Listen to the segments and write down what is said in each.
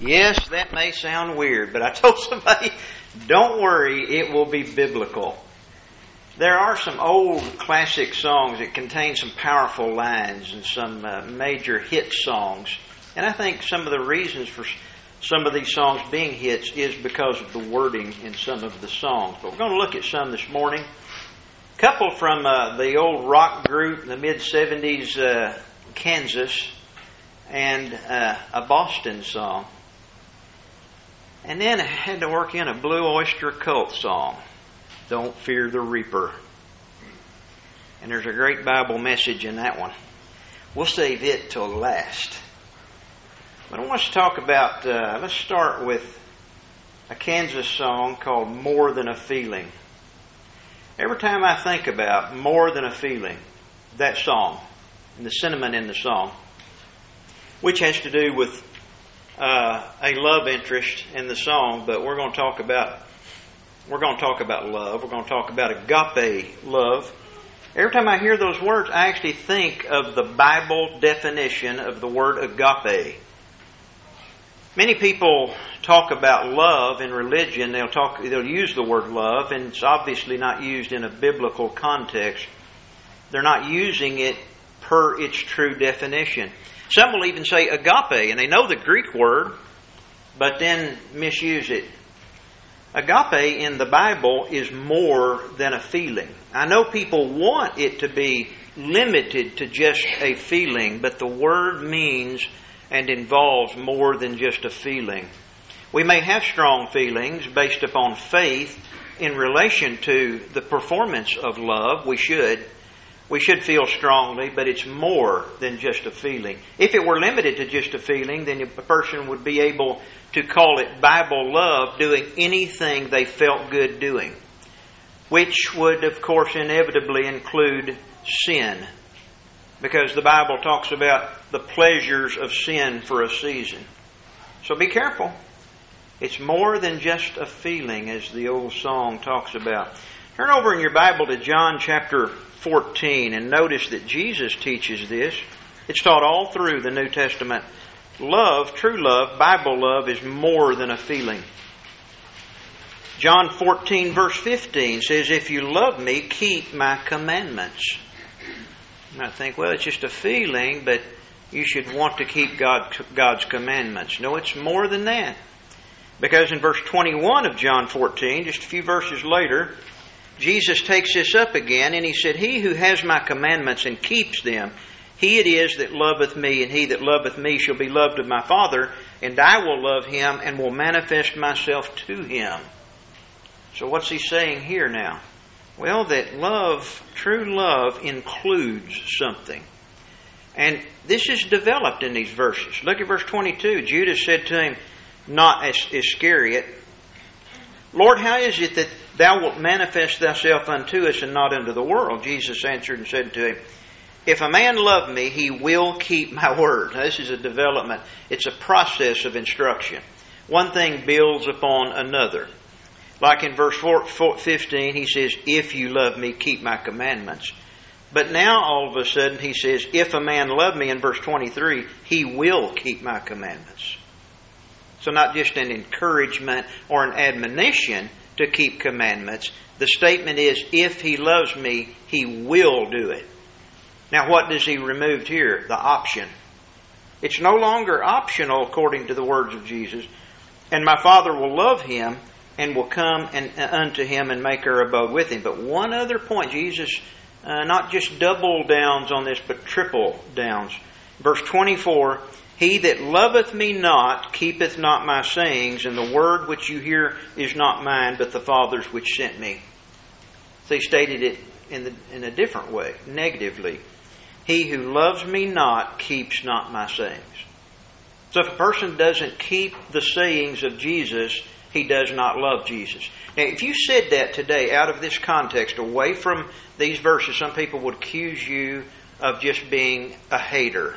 Yes, that may sound weird, but I told somebody, don't worry, it will be biblical. There are some old classic songs that contain some powerful lines and some major hit songs. And I think some of the reasons for some of these songs being hits is because of the wording in some of the songs. But we're going to look at some this morning. A couple from the old rock group, the mid-70s, Kansas, and a Boston song. And then I had to work in a Blue Oyster Cult song, Don't Fear the Reaper. And there's a great Bible message in that one. We'll save it till last. But I want us to talk about, let's start with a Kansas song called More Than a Feeling. Every time I think about More Than a Feeling, that song, and the sentiment in the song, which has to do with a love interest in the song, but we're going to talk about love. We're going to talk about agape love. Every time I hear those words, I actually think of the Bible definition of the word agape. Many people talk about love in religion. They'll use the word love, and it's obviously not used in a biblical context. They're not using it per its true definition. Some will even say agape, and they know the Greek word, but then misuse it. Agape in the Bible is more than a feeling. I know people want it to be limited to just a feeling, but the word means and involves more than just a feeling. We may have strong feelings based upon faith in relation to the performance of love. We should feel strongly, but it's more than just a feeling. If it were limited to just a feeling, then a person would be able to call it Bible love, doing anything they felt good doing, which would, of course, inevitably include sin, because the Bible talks about the pleasures of sin for a season. So be careful. It's more than just a feeling, as the old song talks about. Turn over in your Bible to John chapter 14 and notice that Jesus teaches this. It's taught all through the New Testament. Love, true love, Bible love, is more than a feeling. John 14 verse 15 says, "If you love me, keep my commandments." You might think, well, it's just a feeling, but you should want to keep God's commandments. No, it's more than that. Because in verse 21 of John 14, just a few verses later, Jesus takes this up again, and he said, "He who has my commandments and keeps them, he it is that loveth me, and he that loveth me shall be loved of my Father, and I will love him and will manifest myself to him." So what's he saying here now? Well, that love, true love, includes something. And this is developed in these verses. Look at verse 22. Judas said to him, not Iscariot, "Lord, how is it that thou wilt manifest thyself unto us and not unto the world?" Jesus answered and said to him, "If a man love me, he will keep my word." Now, this is a development. It's a process of instruction. One thing builds upon another. Like in verse 15, he says, "If you love me, keep my commandments." But now, all of a sudden, he says, "If a man love me," in verse 23, he will keep my commandments. So not just an encouragement or an admonition to keep commandments. The statement is, if he loves me, he will do it. Now, what does he remove here? The option. It's no longer optional according to the words of Jesus. "And my Father will love him and will come unto him and make her abode with him." But one other point, Jesus not just double downs on this, but triple downs. Verse 24, "He that loveth me not keepeth not my sayings, and the word which you hear is not mine, but the Father's which sent me." So he stated it in a different way, negatively. "He who loves me not keeps not my sayings." So if a person doesn't keep the sayings of Jesus, he does not love Jesus. Now, if you said that today out of this context, away from these verses, some people would accuse you of just being a hater.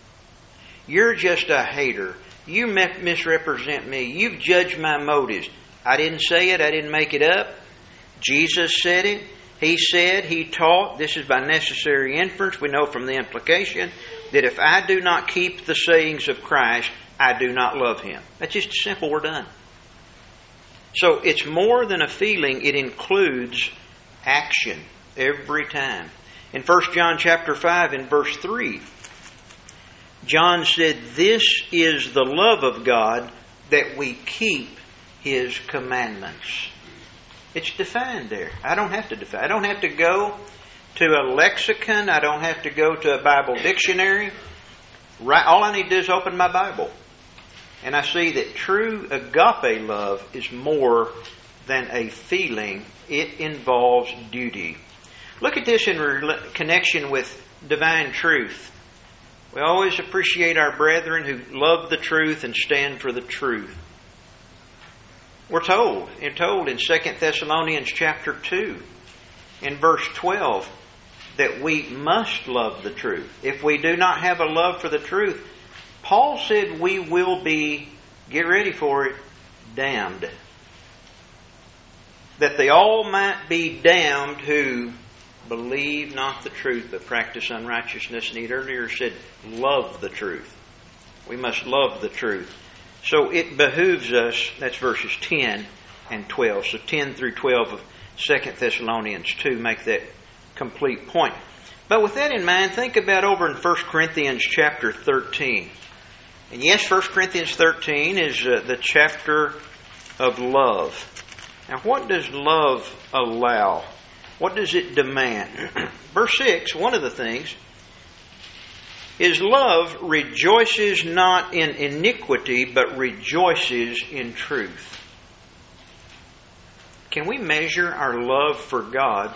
You're just a hater. You misrepresent me. You've judged my motives. I didn't say it. I didn't make it up. Jesus said it. He said, He taught. This is by necessary inference. We know from the implication that if I do not keep the sayings of Christ, I do not love him. That's just simple, we're done. So it's more than a feeling, it includes action every time. In 1 John chapter 5 in verse 3, John said, "This is the love of God, that we keep His commandments." It's defined there. I don't have to define. I don't have to go to a lexicon. I don't have to go to a Bible dictionary. Right, all I need to do is open my Bible. And I see that true agape love is more than a feeling. It involves duty. Look at this in connection with divine truth. We always appreciate our brethren who love the truth and stand for the truth. We're told in 2 Thessalonians chapter 2, in verse 12, that we must love the truth. If we do not have a love for the truth, Paul said we will be, get ready for it, damned. That they all might be damned who believe not the truth but practice unrighteousness. And he earlier said, love the truth. We must love the truth. So it behooves us, that's verses 10 and 12. So 10 through 12 of 2 Thessalonians 2 make that complete point. But with that in mind, think about over in 1 Corinthians chapter 13. And yes, 1 Corinthians 13 is the chapter of love. Now, what does love allow? What does it demand? Verse 6, one of the things, is love rejoices not in iniquity, but rejoices in truth. Can we measure our love for God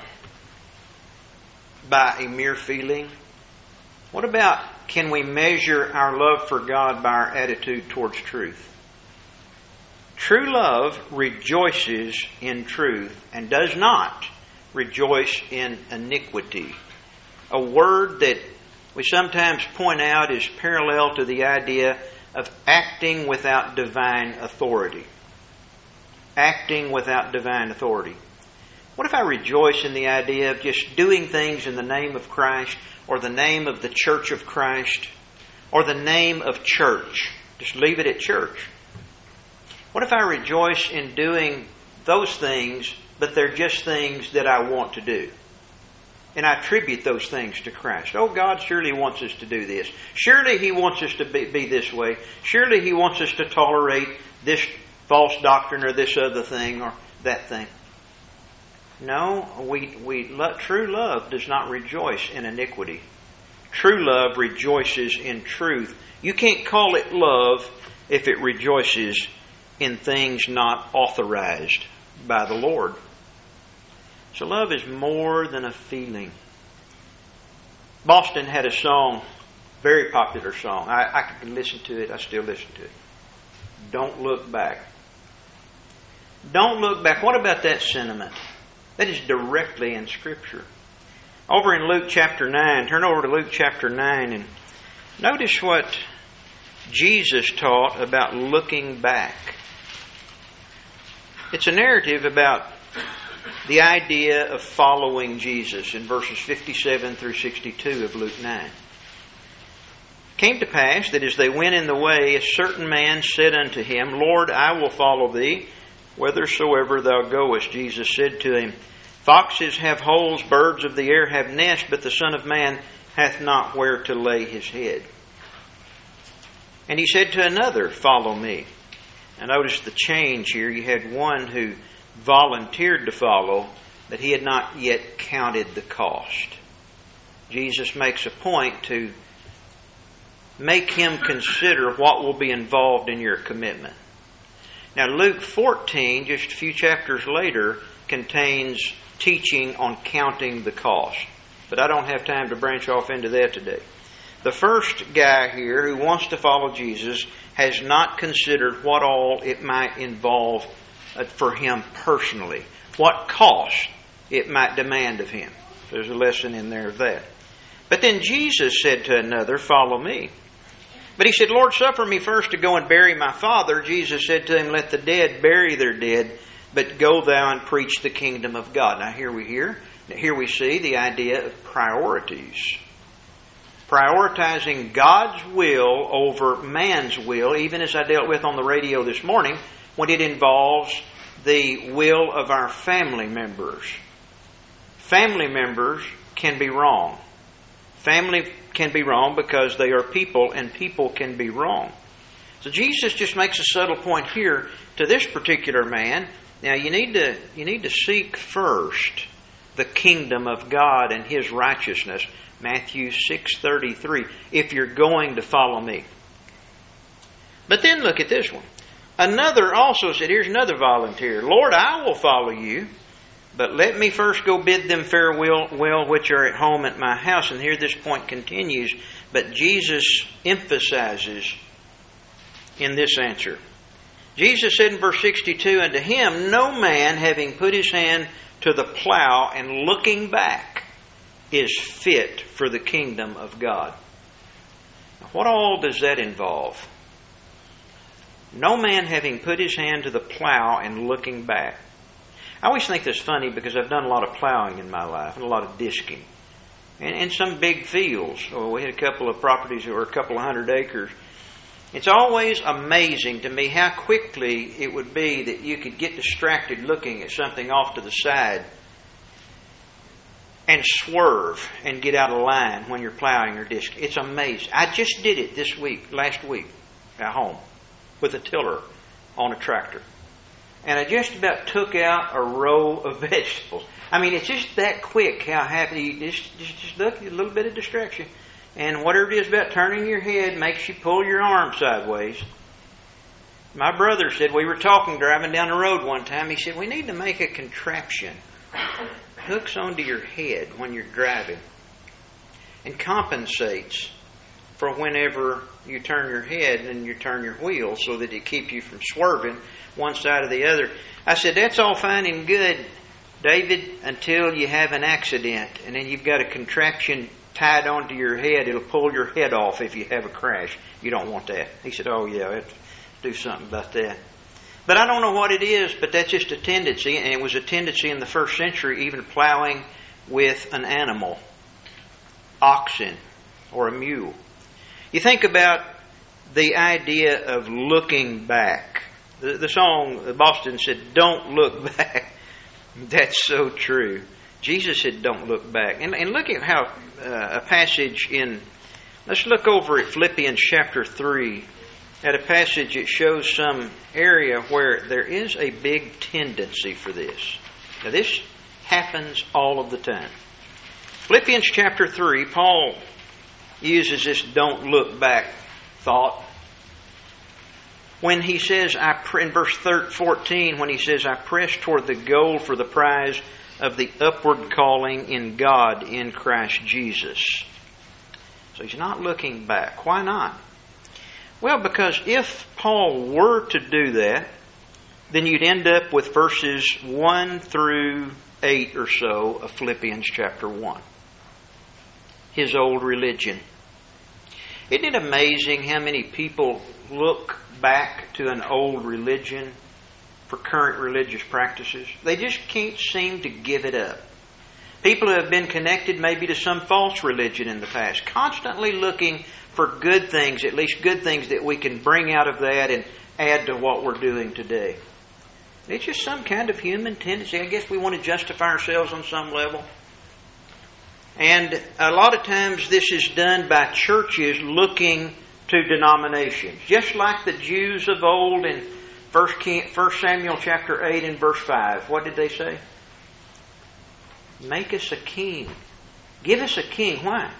by a mere feeling? What about, can we measure our love for God by our attitude towards truth? True love rejoices in truth and does not rejoice in iniquity. A word that we sometimes point out is parallel to the idea of acting without divine authority. Acting without divine authority. What if I rejoice in the idea of just doing things in the name of Christ, or the name of the Church of Christ, or the name of church? Just leave it at church. What if I rejoice in doing those things, but they're just things that I want to do? And I attribute those things to Christ. Oh, God surely wants us to do this. Surely He wants us to be this way. Surely He wants us to tolerate this false doctrine or this other thing or that thing. No, true love does not rejoice in iniquity. True love rejoices in truth. You can't call it love if it rejoices in things not authorized by the Lord. So love is more than a feeling. Boston had a song, very popular song. I can listen to it. I still listen to it. Don't look back. Don't look back. What about that sentiment? That is directly in Scripture. Over in Luke chapter 9, turn over to Luke chapter 9 and notice what Jesus taught about looking back. It's a narrative about the idea of following Jesus in verses 57 through 62 of Luke 9. It came to pass that as they went in the way, a certain man said unto him, Lord, I will follow thee, whithersoever thou goest. Jesus said to him, Foxes have holes, birds of the air have nests, but the Son of Man hath not where to lay his head. And he said to another, Follow me. Now notice the change here. You had one who volunteered to follow, but he had not yet counted the cost. Jesus makes a point to make him consider what will be involved in your commitment. Now Luke 14, just a few chapters later, contains teaching on counting the cost. But I don't have time to branch off into that today. The first guy here who wants to follow Jesus has not considered what all it might involve for him personally. What cost it might demand of him. There's a lesson in there of that. But then Jesus said to another, Follow me. But he said, Lord, suffer me first to go and bury my father. Jesus said to him, Let the dead bury their dead, but go thou and preach the kingdom of God. Now here we see the idea of priorities. prioritizing God's will over man's will, even as I dealt with on the radio this morning, when it involves the will of our family members. Family members can be wrong. Family can be wrong because they are people, and people can be wrong. So Jesus just makes a subtle point here to this particular man. Now you need to seek first the kingdom of God and His righteousness. Matthew 6:33, if you're going to follow me. But then look at this one. Another also said, here's another volunteer. Lord, I will follow you, but let me first go bid them farewell which are at home at my house. And here this point continues, but Jesus emphasizes in this answer. Jesus said in verse 62, unto him no man having put his hand to the plow and looking back is fit for the kingdom of God. Now, what all does that involve? No man having put his hand to the plow and looking back. I always think that's funny because I've done a lot of plowing in my life and a lot of disking. And some big fields. We had a couple of properties that were a couple of 100 acres. It's always amazing to me how quickly it would be that you could get distracted looking at something off to the side and swerve and get out of line when you're plowing or disking. It's amazing. I just did it last week, at home, with a tiller on a tractor. And I just about took out a row of vegetables. I mean, it's just that quick how happy you just look, a little bit of distraction. And whatever it is about turning your head makes you pull your arm sideways. My brother said, we were talking driving down the road one time, he said, we need to make a contraption. Hooks onto your head when you're driving and compensates for whenever you turn your head and you turn your wheel so that it keeps you from swerving one side or the other. I said, that's all fine and good, David, until you have an accident and then you've got a contraption tied onto your head. It'll pull your head off if you have a crash. You don't want that. He said, oh yeah, I have to do something about that. But I don't know what it is, but that's just a tendency, and it was a tendency in the first century, even plowing with an animal, oxen or a mule. You think about the idea of looking back. The song, Boston said, don't look back. That's so true. Jesus said, don't look back. And look at how a passage let's look over at Philippians chapter 3. At a passage, it shows some area where there is a big tendency for this. Now, this happens all of the time. Philippians chapter 3, Paul uses this don't look back thought. When he says, in verse 14, when he says, I press toward the goal for the prize of the upward calling in God in Christ Jesus. So he's not looking back. Why not? Well, because if Paul were to do that, then you'd end up with verses 1 through 8 or so of Philippians chapter 1. His old religion. Isn't it amazing how many people look back to an old religion for current religious practices? They just can't seem to give it up. People who have been connected maybe to some false religion in the past, constantly looking for good things, at least good things that we can bring out of that and add to what we're doing today. It's just some kind of human tendency. I guess we want to justify ourselves on some level. And a lot of times this is done by churches looking to denominations. Just like the Jews of old in 1 Samuel chapter 8 and verse 5. What did they say? Make us a king. Give us a king. Why?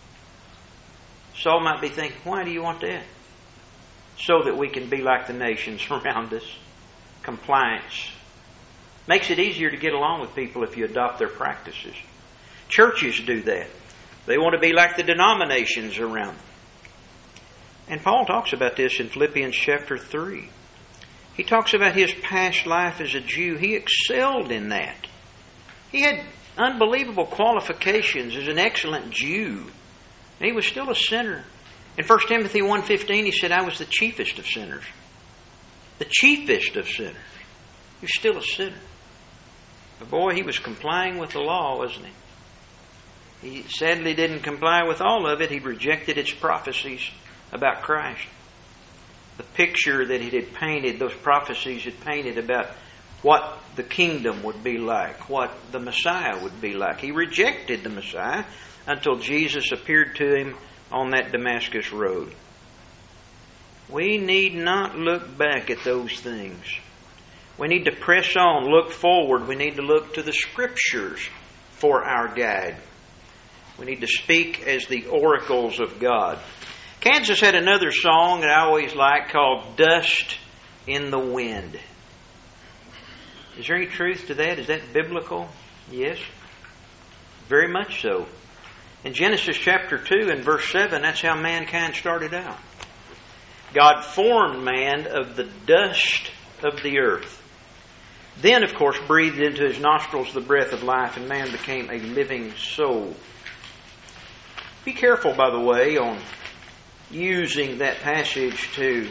Saul might be thinking, why do you want that? So that we can be like the nations around us. Compliance. Makes it easier to get along with people if you adopt their practices. Churches do that. They want to be like the denominations around them. And Paul talks about this in Philippians chapter 3. He talks about his past life as a Jew. He excelled in that. He had unbelievable qualifications as an excellent Jew. And he was still a sinner. In 1 Timothy 1:15, he said, I was the chiefest of sinners. The chiefest of sinners. He was still a sinner. But boy, he was complying with the law, wasn't he? He sadly didn't comply with all of it. He rejected its prophecies about Christ. The picture that it had painted, those prophecies had painted about what the kingdom would be like, what the Messiah would be like. He rejected the Messiah until Jesus appeared to him on that Damascus road. We need not look back at those things. We need to press on, look forward. We need to look to the Scriptures for our guide. We need to speak as the oracles of God. Kansas had another song that I always liked called Dust in the Wind. Is there any truth to that? Is that biblical? Yes. Very much so. In Genesis chapter 2 and verse 7, that's how mankind started out. God formed man of the dust of the earth. Then, of course, breathed into his nostrils the breath of life, and man became a living soul. Be careful, by the way, on using that passage to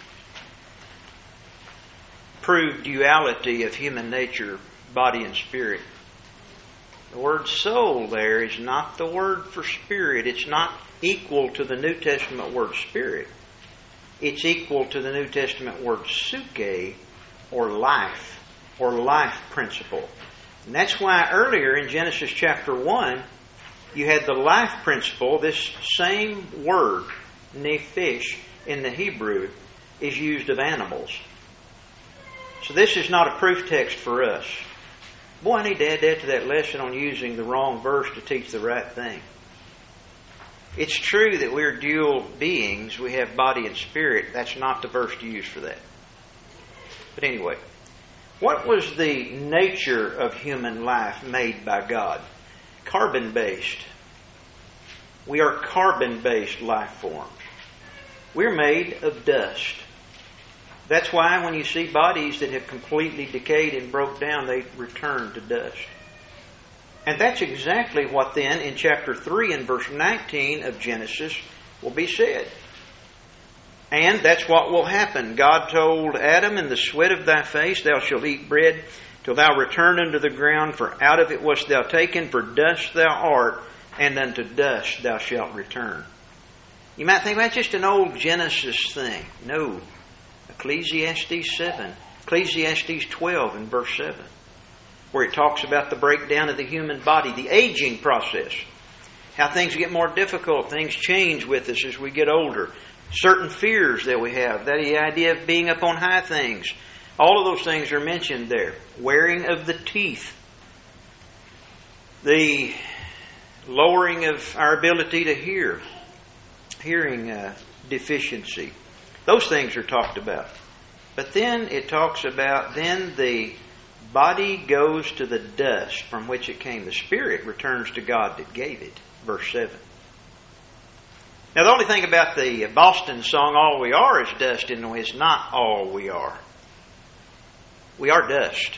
prove duality of human nature, body and spirit. The word soul there is not the word for spirit. It's not equal to the New Testament word spirit. It's equal to the New Testament word suke, or life principle. And that's why earlier in Genesis chapter 1, you had the life principle. This same word, nephesh, in the Hebrew, is used of animals. So this is not a proof text for us. Boy, I need to add that to that lesson on using the wrong verse to teach the right thing. It's true that we're dual beings. We have body and spirit. That's not the verse to use for that. But anyway, what was the nature of human life made by God? Carbon-based. We are carbon-based life forms. We're made of dust. That's why when you see bodies that have completely decayed and broke down, they return to dust. And that's exactly what then in chapter 3 and verse 19 of Genesis will be said. And that's what will happen. God told Adam, in the sweat of thy face thou shalt eat bread till thou return unto the ground, for out of it wast thou taken, for dust thou art, and unto dust thou shalt return. You might think, well, that's just an old Genesis thing. No. Ecclesiastes 7, Ecclesiastes 12 and verse 7, where it talks about the breakdown of the human body, the aging process, how things get more difficult, things change with us as we get older, certain fears that we have, that the idea of being up on high things, all of those things are mentioned there. Wearing of the teeth, the lowering of our ability to hear, hearing deficiency. Those things are talked about. But then it talks about, then the body goes to the dust from which it came. The spirit returns to God that gave it. Verse 7. Now the only thing about the Boston song, all we are is dust, is not all we are. We are dust.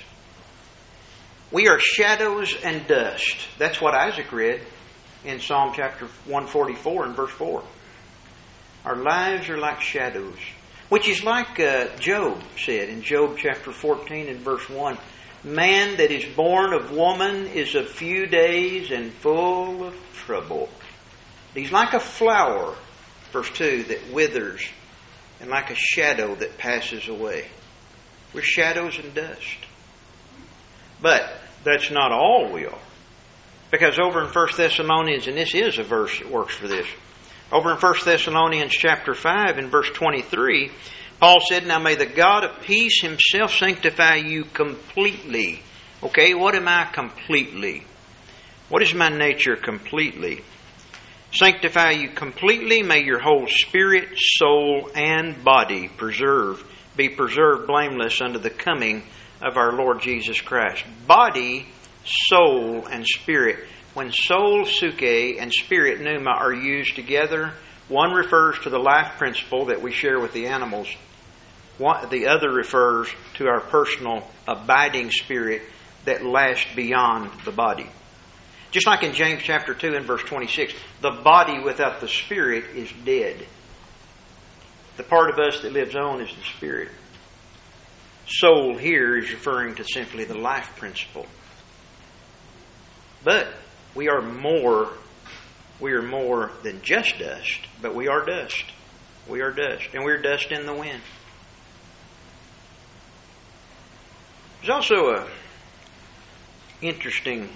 We are shadows and dust. That's what Isaac read in Psalm chapter 144 and verse 4. Our lives are like shadows, which is like Job said in Job chapter 14 and verse 1. Man that is born of woman is of few days and full of trouble. He's like a flower, verse 2, that withers, and like a shadow that passes away. We're shadows and dust. But that's not all we are. Because over in 1 Thessalonians, and this is a verse that works for this, over in 1 Thessalonians chapter 5 and verse 23, Paul said, now may the God of peace himself sanctify you completely. Okay, what am I completely? What is my nature completely? Sanctify you completely. May your whole spirit, soul, and body be preserved blameless unto the coming of our Lord Jesus Christ. Body, soul, and spirit. When soul, suke, and spirit, pneuma, are used together, one refers to the life principle that we share with the animals. The other refers to our personal abiding spirit that lasts beyond the body. Just like in James chapter 2 and verse 26, the body without the spirit is dead. The part of us that lives on is the spirit. Soul here is referring to simply the life principle. But we are more We are more than just dust, but we are dust. We are dust, and we're dust in the wind. There's also a interesting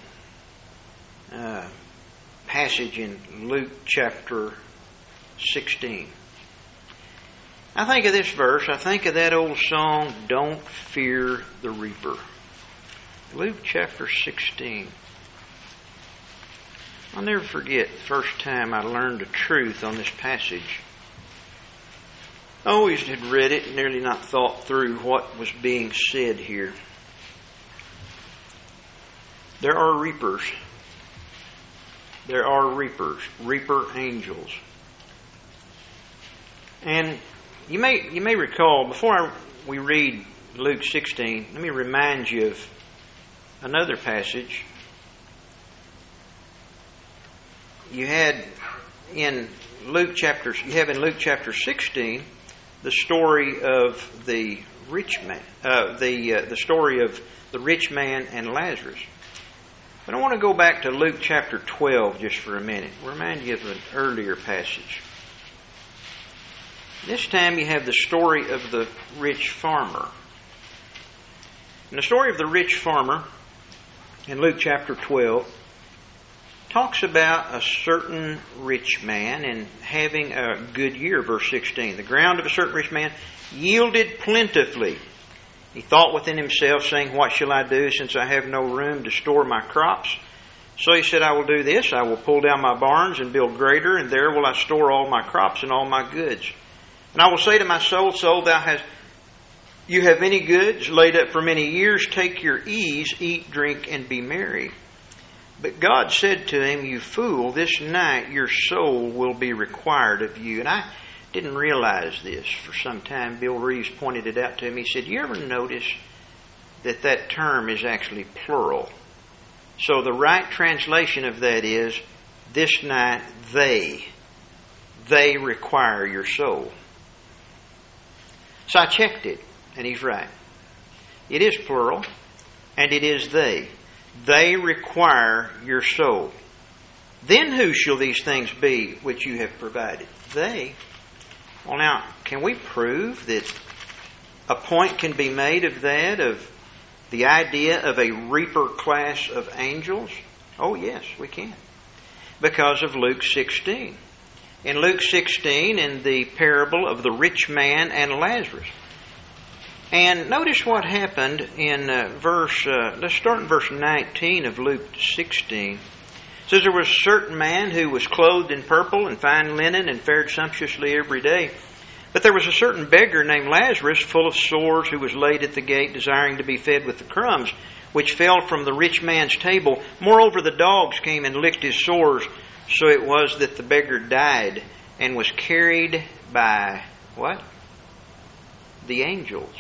passage in Luke chapter 16. I think of this verse, I think of that old song, Don't Fear the Reaper. Luke chapter 16. I'll never forget the first time I learned the truth on this passage. I always had read it and nearly not thought through what was being said here. There are reapers. There are reapers, reaper angels. And you may recall, before we read Luke 16, let me remind you of another passage. You have in Luke chapter 16 the story of the rich man, the story of the rich man and Lazarus. But I want to go back to Luke chapter 12 just for a minute. I'll remind you of an earlier passage. This time you have the story of the rich farmer. And the story of the rich farmer in Luke chapter 12 talks about a certain rich man and having a good year, verse 16. The ground of a certain rich man yielded plentifully. He thought within himself, saying, What shall I do, since I have no room to store my crops? So he said, I will do this. I will pull down my barns and build greater, and there will I store all my crops and all my goods. And I will say to my soul, Soul, you have many goods laid up for many years. Take your ease, eat, drink, and be merry. But God said to him, You fool, this night your soul will be required of you. And I didn't realize this for some time. Bill Reeves pointed it out to him. He said, You ever notice that term is actually plural? So the right translation of that is, this night they require your soul. So I checked it, and he's right. It is plural, and it is they. They require your soul. Then who shall these things be which you have provided? They. Well, now, can we prove that a point can be made of that, of the idea of a reaper class of angels? Oh, yes, we can. Because of Luke 16. In Luke 16, in the parable of the rich man and Lazarus. And notice what happened in let's start in verse 19 of Luke 16. It says, There was a certain man who was clothed in purple and fine linen and fared sumptuously every day. But there was a certain beggar named Lazarus, full of sores, who was laid at the gate, desiring to be fed with the crumbs, which fell from the rich man's table. Moreover, the dogs came and licked his sores. So it was that the beggar died and was carried by, what? The angels.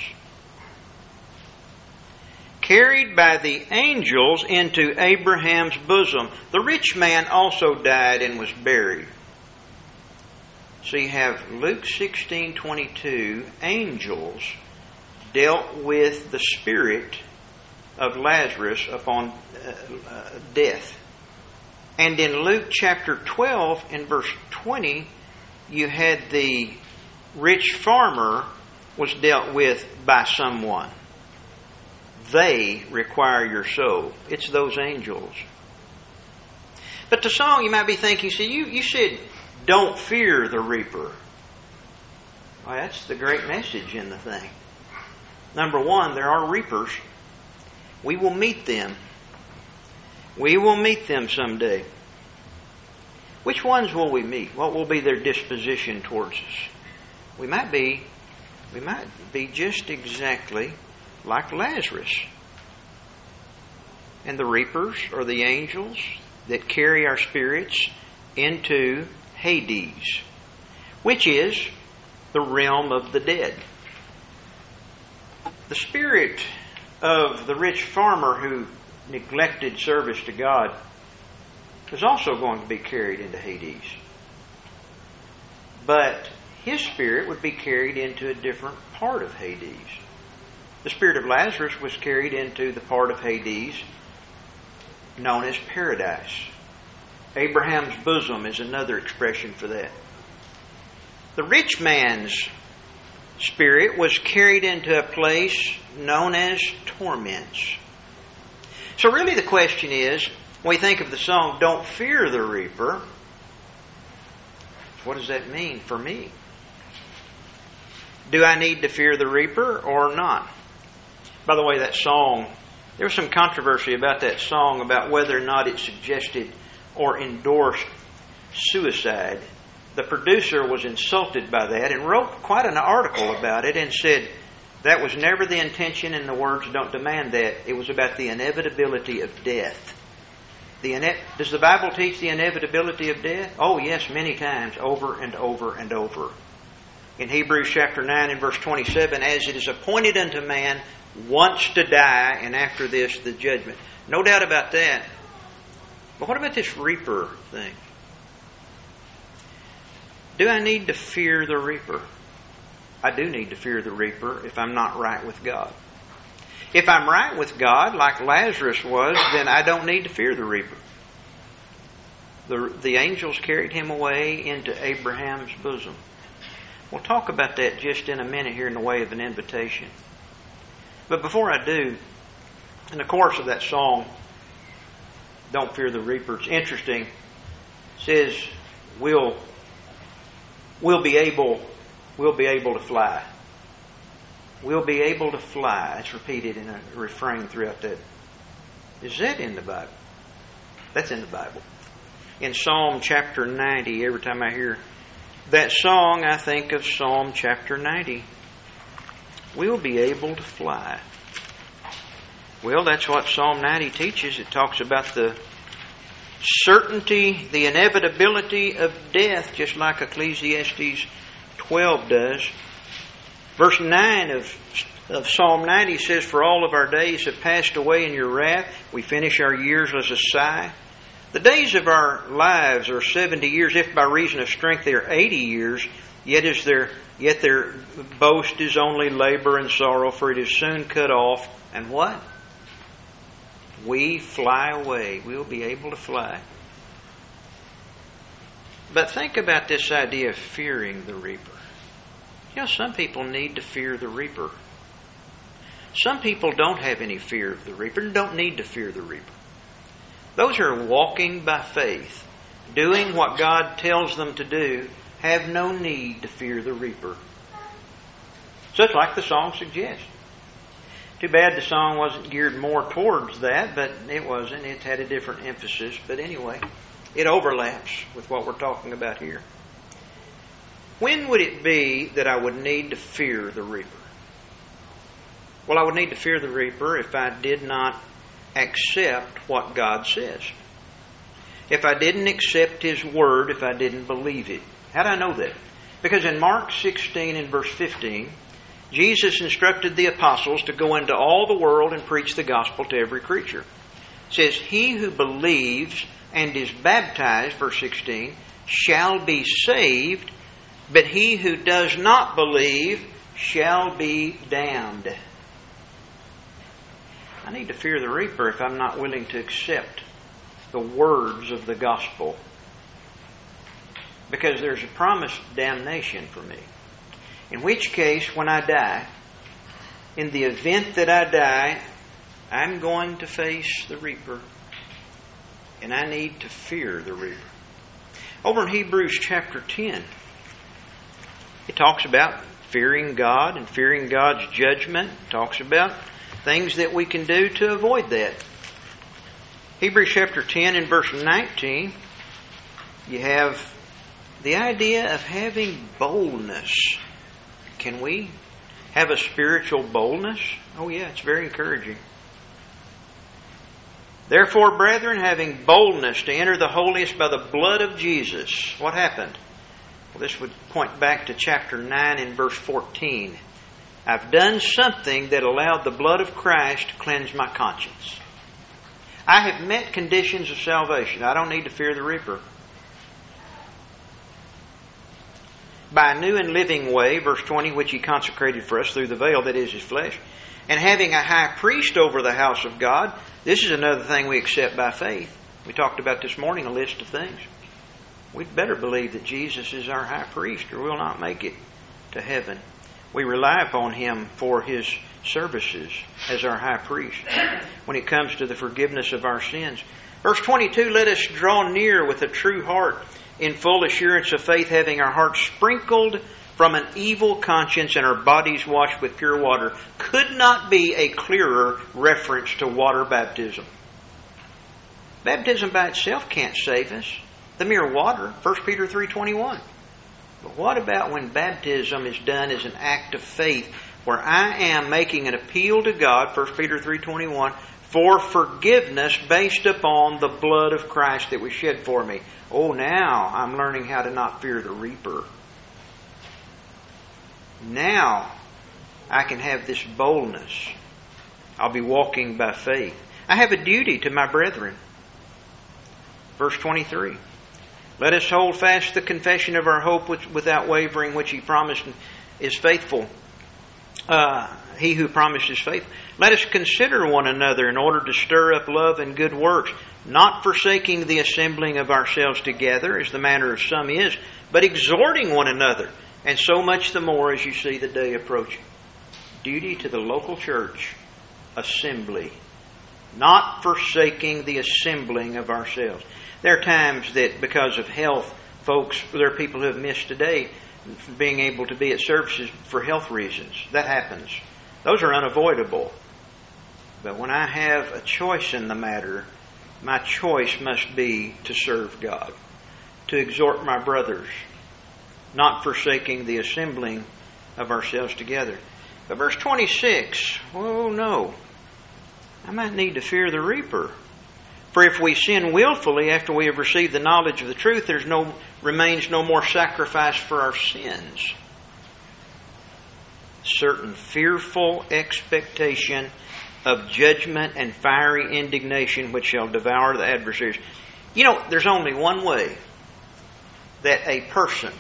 Carried by the angels into Abraham's bosom. The rich man also died and was buried. So you have Luke 16:22, angels dealt with the spirit of Lazarus upon death. And in Luke chapter 12, in verse 20, you had the rich farmer was dealt with by someone. They require your soul. It's those angels. But the song, you might be thinking, you said, don't fear the reaper. Well, that's the great message in the thing. Number one, there are reapers. We will meet them. We will meet them someday. Which ones will we meet? What will be their disposition towards us? We might be just exactly like Lazarus. And the reapers are the angels that carry our spirits into Hades, which is the realm of the dead. The spirit of the rich farmer who neglected service to God is also going to be carried into Hades. But his spirit would be carried into a different part of Hades. The spirit of Lazarus was carried into the part of Hades known as paradise. Abraham's bosom is another expression for that. The rich man's spirit was carried into a place known as torments. So really the question is, when we think of the song, "Don't Fear the Reaper," what does that mean for me? Do I need to fear the reaper or not? By the way, that song, there was some controversy about that song, about whether or not it suggested or endorsed suicide. The producer was insulted by that and wrote quite an article about it and said that was never the intention, and the words don't demand that. It was about the inevitability of death. Does the Bible teach the inevitability of death? Oh yes, many times, over and over and over. In Hebrews chapter 9 and verse 27, "As it is appointed unto man once to die, and after this the judgment." No doubt about that. But what about this reaper thing? Do I need to fear the reaper? I do need to fear the reaper if I'm not right with God. If I'm right with God, like Lazarus was, then I don't need to fear the reaper. The angels carried him away into Abraham's bosom. We'll talk about that just in a minute here in the way of an invitation. But before I do, in the chorus of that song, "Don't Fear the Reaper," it's interesting. It says, we'll be able to fly. We'll be able to fly. It's repeated in a refrain throughout that. Is that in the Bible? That's in the Bible. In Psalm chapter 90, every time I hear that song, I think of Psalm chapter 90. We'll be able to fly. Well, that's what Psalm 90 teaches. It talks about the certainty, the inevitability of death, just like Ecclesiastes 12 does. Verse 9 of Psalm 90 says, "For all of our days have passed away in your wrath. We finish our years as a sigh." The days of our lives are 70 years, if by reason of strength they are 80 years, yet their boast is only labor and sorrow, for it is soon cut off. And what? We fly away. We'll be able to fly. But think about this idea of fearing the reaper. You know, some people need to fear the reaper. Some people don't have any fear of the reaper and don't need to fear the reaper. Those who are walking by faith, doing what God tells them to do, have no need to fear the reaper. Just like the song suggests. Too bad the song wasn't geared more towards that, but it wasn't. It had a different emphasis. But anyway, it overlaps with what we're talking about here. When would it be that I would need to fear the reaper? Well, I would need to fear the reaper if I did not accept what God says. If I didn't accept His Word, if I didn't believe it. How do I know that? Because in Mark 16 and verse 15, Jesus instructed the apostles to go into all the world and preach the gospel to every creature. It says, "He who believes and is baptized," verse 16, "shall be saved, but he who does not believe shall be damned." I need to fear the reaper if I'm not willing to accept the words of the gospel. Because there's a promised damnation for me. In which case, when I die, in the event that I die, I'm going to face the reaper. And I need to fear the reaper. Over in Hebrews chapter 10, it talks about fearing God and fearing God's judgment. It talks about things that we can do to avoid that. Hebrews chapter 10 and verse 19, you have the idea of having boldness. Can we have a spiritual boldness? Oh yeah, it's very encouraging. "Therefore, brethren, having boldness to enter the holiest by the blood of Jesus." What happened? Well, this would point back to chapter 9 and verse 14. "I've done something that allowed the blood of Christ to cleanse my conscience. I have met conditions of salvation. I don't need to fear the reaper. By a new and living way," verse 20, "which He consecrated for us through the veil, that is His flesh, and having a high priest over the house of God." This is another thing we accept by faith. We talked about this morning a list of things. We'd better believe that Jesus is our high priest, or we'll not make it to heaven. We rely upon Him for His services as our high priest when it comes to the forgiveness of our sins. Verse 22, let us draw near with a true heart in full assurance of faith, having our hearts sprinkled from an evil conscience and our bodies washed with pure water. Could not be a clearer reference to water baptism. Baptism by itself can't save us. The mere water, 1 Peter 3:21. But what about when baptism is done as an act of faith, where I am making an appeal to God, 1 Peter 3:21, for forgiveness based upon the blood of Christ that was shed for me? Oh, now I'm learning how to not fear the reaper. Now I can have this boldness. I'll be walking by faith. I have a duty to my brethren. Verse 23. Let us hold fast the confession of our hope without wavering, which He promised is faithful. He who promised is faithful. Let us consider one another in order to stir up love and good works, not forsaking the assembling of ourselves together, as the manner of some is, but exhorting one another, and so much the more as you see the day approaching. Duty to the local church, assembly, not forsaking the assembling of ourselves. There are times that because of health, folks, there are people who have missed today being able to be at services for health reasons. That happens. Those are unavoidable. But when I have a choice in the matter, my choice must be to serve God, to exhort my brothers, not forsaking the assembling of ourselves together. But verse 26, oh no, I might need to fear the reaper. For if we sin willfully after we have received the knowledge of the truth, there remains no more sacrifice for our sins. Certain fearful expectation of judgment and fiery indignation which shall devour the adversaries. You know, there's only one way that a person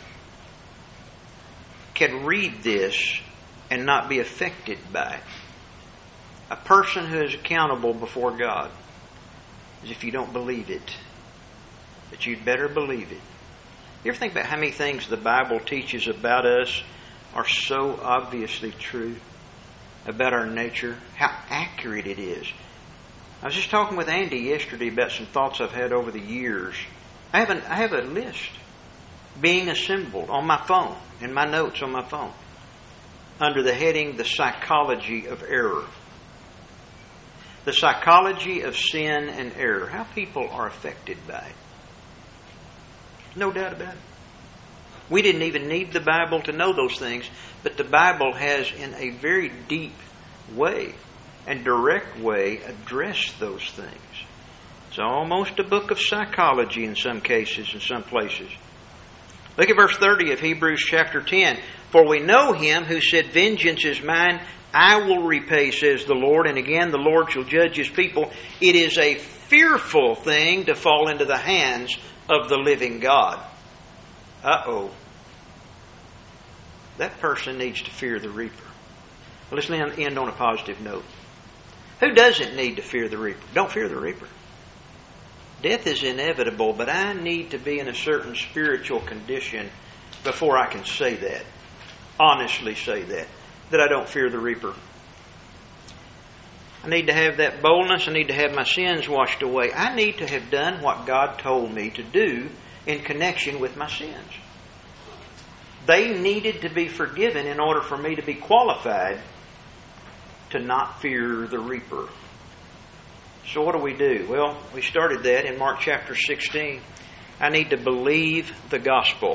can read this and not be affected by it. A person who is accountable before God is if you don't believe it. But you'd better believe it. You ever think about how many things the Bible teaches about us are so obviously true about our nature? How accurate it is. I was just talking with Andy yesterday about some thoughts I've had over the years. I have a list being assembled on my phone, in my notes on my phone, under the heading, The Psychology of Error. The psychology of sin and error. How people are affected by it. No doubt about it. We didn't even need the Bible to know those things, but the Bible has, in a very deep way and direct way, addressed those things. It's almost a book of psychology in some cases, in some places. Look at verse 30 of Hebrews chapter 10. For we know Him who said, vengeance is mine, I will repay, says the Lord. And again, the Lord shall judge His people. It is a fearful thing to fall into the hands of the living God. Uh-oh. That person needs to fear the reaper. Well, let's end on a positive note. Who doesn't need to fear the reaper? Don't fear the reaper. Death is inevitable, but I need to be in a certain spiritual condition before I can say that. Honestly say that I don't fear the reaper. I need to have that boldness. I need to have my sins washed away. I need to have done what God told me to do in connection with my sins. They needed to be forgiven in order for me to be qualified to not fear the reaper. So what do? Well, we started that in Mark chapter 16. I need to believe the gospel.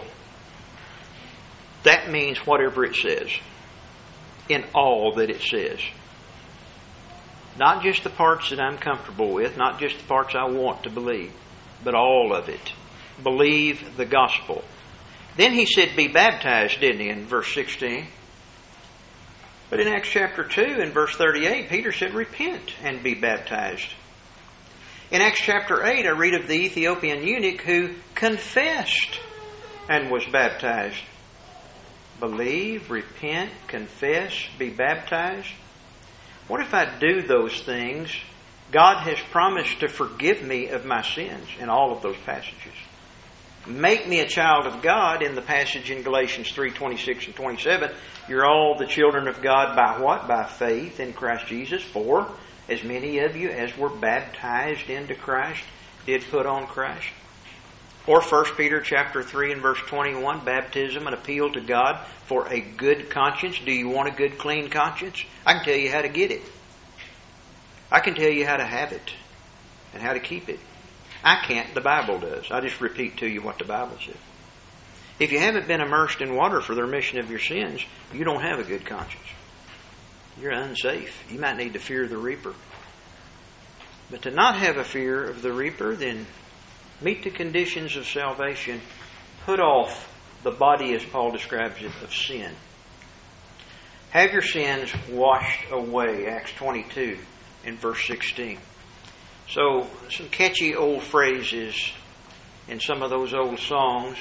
That means whatever it says. In all that it says. Not just the parts that I'm comfortable with, not just the parts I want to believe, but all of it. Believe the gospel. Then he said be baptized, didn't he, in verse 16? But in Acts chapter 2 and verse 38, Peter said repent and be baptized. In Acts chapter 8, I read of the Ethiopian eunuch who confessed and was baptized. Believe, repent, confess, be baptized. What if I do those things God has promised to forgive me of my sins in all of those passages. Make me a child of God in the passage in Galatians 3:26 and 27. You're all the children of God by what? By faith in Christ Jesus. For as many of you as were baptized into Christ did put on Christ. Or 1 Peter chapter 3 and verse 21, baptism, an appeal to God for a good conscience. Do you want a good, clean conscience? I can tell you how to get it. I can tell you how to have it and how to keep it. I can't, the Bible does. I just repeat to you what the Bible says. If you haven't been immersed in water for the remission of your sins, you don't have a good conscience. You're unsafe. You might need to fear the reaper. But to not have a fear of the reaper, then meet the conditions of salvation. Put off the body, as Paul describes it, of sin. Have your sins washed away, Acts 22 and verse 16. So, some catchy old phrases in some of those old songs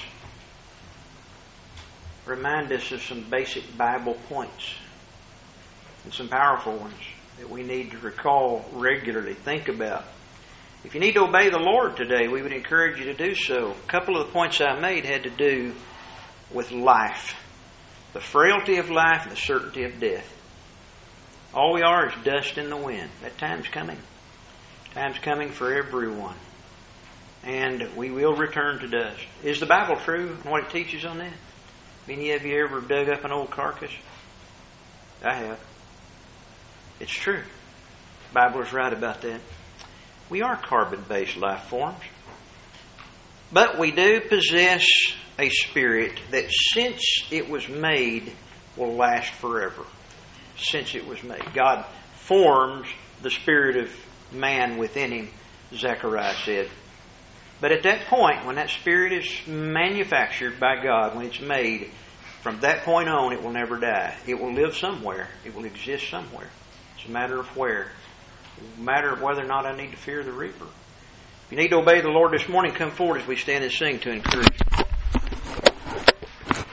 remind us of some basic Bible points and some powerful ones that we need to recall regularly, think about. If you need to obey the Lord today, we would encourage you to do so. A couple of the points I made had to do with life. The frailty of life and the certainty of death. All we are is dust in the wind. That time's coming. Time's coming for everyone. And we will return to dust. Is the Bible true and what it teaches on that? Any of you ever dug up an old carcass? I have. It's true. The Bible is right about that. We are carbon-based life forms. But we do possess a spirit that since it was made will last forever. Since it was made. God forms the spirit of man within him, Zechariah said. But at that point, when that spirit is manufactured by God, when it's made, from that point on it will never die. It will live somewhere. It will exist somewhere. It's a matter of where. It's a matter of whether or not I need to fear the reaper. If you need to obey the Lord this morning, come forward as we stand and sing to encourage you.